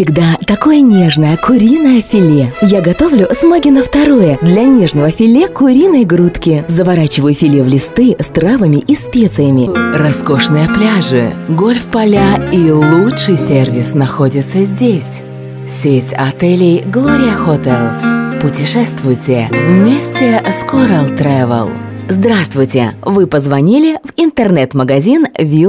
всегда такое нежное куриное филе. Я готовлю смаги на второе для нежного филе куриной грудки. Заворачиваю филе в листы с травами и специями. Роскошные пляжи, гольф-поля и лучший сервис находятся здесь. Сеть отелей Gloria Hotels. Путешествуйте вместе с Coral Travel. Здравствуйте! Вы позвонили в интернет-магазин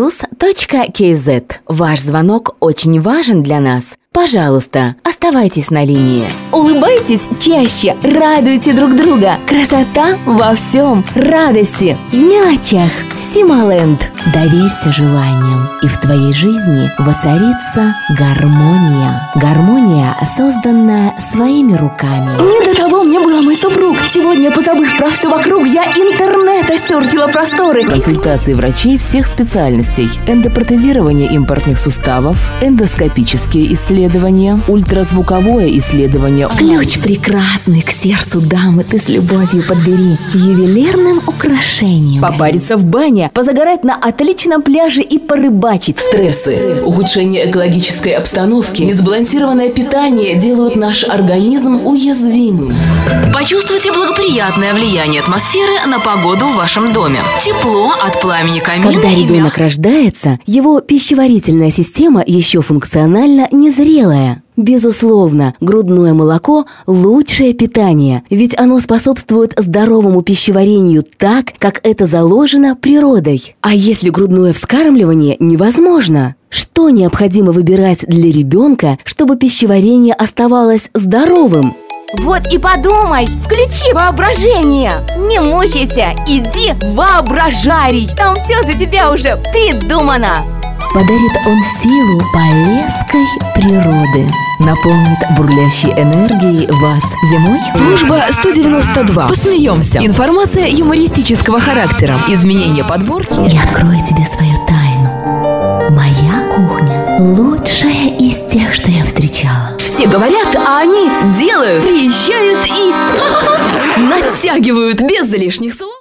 views.kz. Ваш звонок очень важен для нас. Пожалуйста, оставайтесь на линии. Улыбайтесь чаще, радуйте друг друга. Красота во всем, радости в мелочах. Сималенд. Доверься желаниям, и в твоей жизни воцарится гармония. Гармония, созданная своими руками. Не до того мне был мой супруг. Сегодня, позабыв про все вокруг, я интернета серфила просторы. Консультации врачей всех специальностей. Эндопротезирование импортных суставов, эндоскопические исследования, ультразвуковое исследование. Ключ прекрасный к сердцу дамы ты с любовью подбери. Ювелирным украшением. Попариться в бане, позагорать на отличном пляже и порыбачить. Стрессы, ухудшение экологической обстановки, несбалансированное питание делают наш организм уязвимым. Почувствуйте благоприятное влияние атмосферы на погоду в вашем доме. Тепло от пламени камина. Когда ребенок рождается, его пищеварительная система еще функционально незрелая. Безусловно, грудное молоко – лучшее питание, ведь оно способствует здоровому пищеварению так, как это заложено природой. А если грудное вскармливание невозможно? Что необходимо выбирать для ребенка, чтобы пищеварение оставалось здоровым? Вот и подумай, включи воображение. Не мучайся, иди в воображарий. Там все за тебя уже придумано. Подарит он силу полезской природы. Наполнит бурлящей энергией вас зимой. Служба 192. Посмеемся. Информация юмористического характера. Изменение подборки. Я открою тебе свою тайну. Моя кухня лучшая из тех, что я встречала. Все говорят, а они делают. Приезжают и натягивают без лишних слов.